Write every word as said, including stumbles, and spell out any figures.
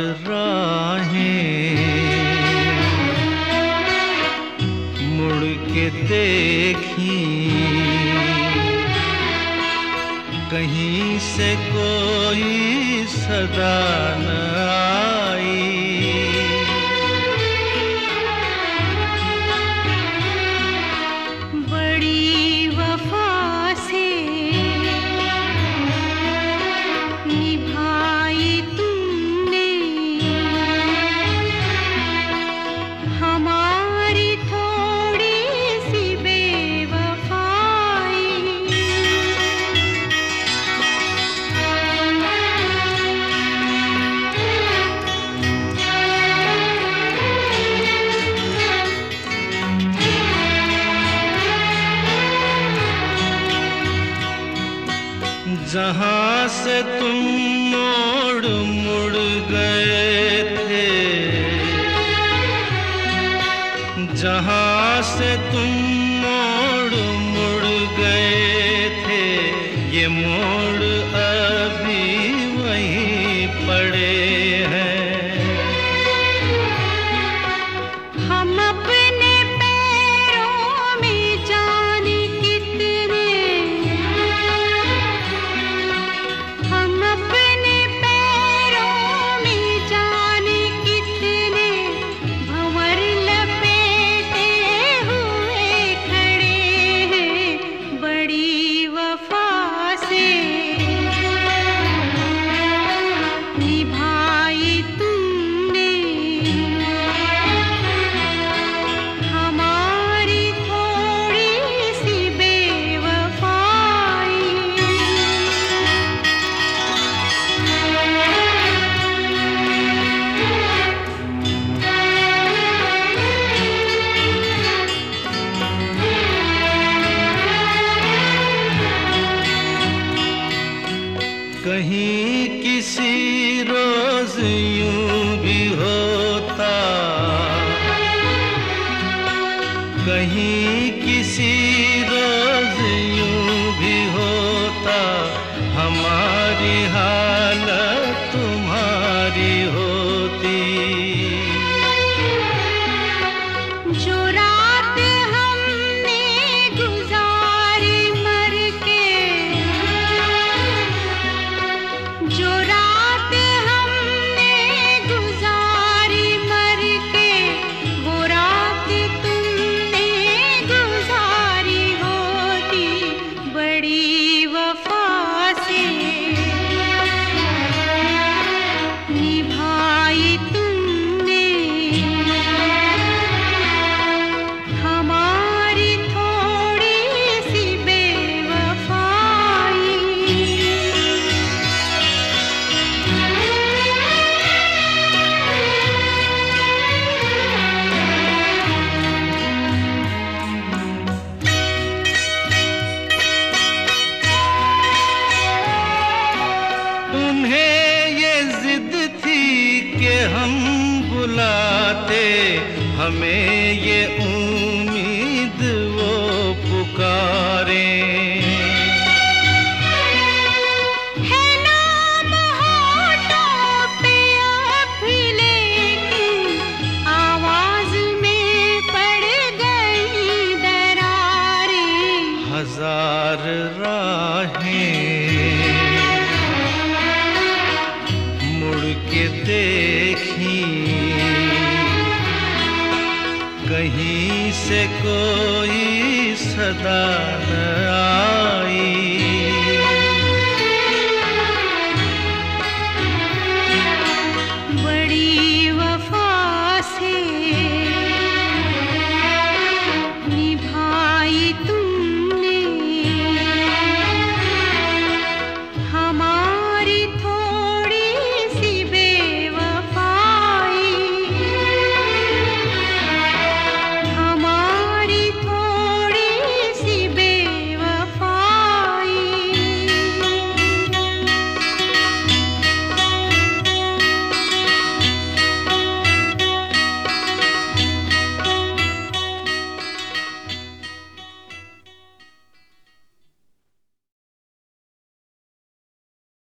राहें मुड़ के देखी, कहीं से कोई सदा न आई। बड़ी वफा से निभाई तुमने हमारी थोड़ी सी बेवफाई। जहाँ से तुम मोड़ मुड़ गए थे, जहाँ से तुम मोड़ मुड़ गए थे, ये मोड़ अभी वहीं पड़े हैं। हम अपने पैरों में जाने कितने, हम अपने पैरों में जाने कितने भंवर लपेटे हुए खड़े हैं। बड़ी वफा से निभाई तुमने हमारी थोड़ी सी बेवफाई। कहीं किसी रोज यूं भी होता, कहीं किसी रोज यूं भी होता, हमारी हालत तुम्हारी होती। जो रात हमने गुजारी मर के, जो रात हमने गुजारी मर के, वो रात तुमने गुजारी होती। बड़ी वफा से निभाई तुमने हमारी थोड़ी सी बेवफाई। उन्हें ये जिद थी कि हम बुलाते, हमें ये उम्मीद वो पुकारे। है नाम होठों पे अब भी लेकिन आवाज में पड़ गई दरारें। हजार राहें मुड़ के देखी, कहीं से कोई सदा न